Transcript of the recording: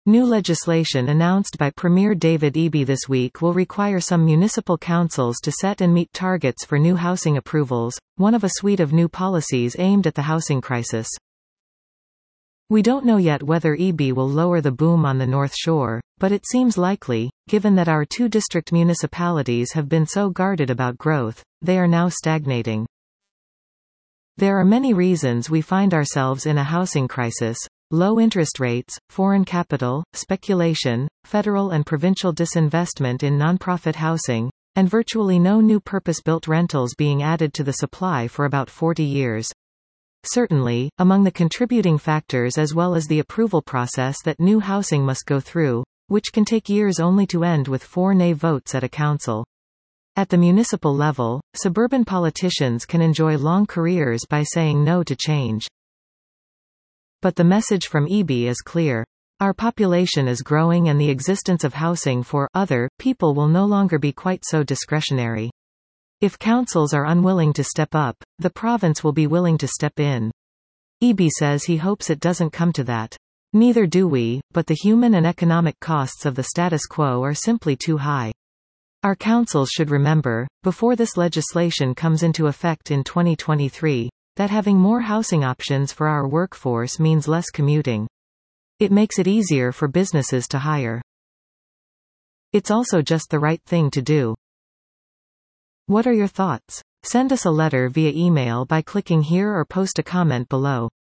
New legislation announced by Premier David Eby this week will require some municipal councils to set and meet targets for new housing approvals, one of a suite of new policies aimed at the housing crisis. We don't know yet whether Eby will lower the boom on the North Shore, but it seems likely, given that our two district municipalities have been so guarded about growth. They are now stagnating. There are many reasons we find ourselves in a housing crisis: low interest rates, foreign capital, speculation, federal and provincial disinvestment in nonprofit housing, and virtually no new purpose-built rentals being added to the supply for about 40 years. Certainly, among the contributing factors as well as the approval process that new housing must go through, which can take years only to end with 4 nay votes at a council. At the municipal level, suburban politicians can enjoy long careers by saying no to change. But the message from Eby is clear. Our population is growing and the existence of housing for other people will no longer be quite so discretionary. If councils are unwilling to step up, the province will be willing to step in. Eby says he hopes it doesn't come to that. Neither do we, but the human and economic costs of the status quo are simply too high. Our councils should remember, before this legislation comes into effect in 2023, that having more housing options for our workforce means less commuting. It makes it easier for businesses to hire. It's also just the right thing to do. What are your thoughts? Send us a letter via email by clicking here or post a comment below.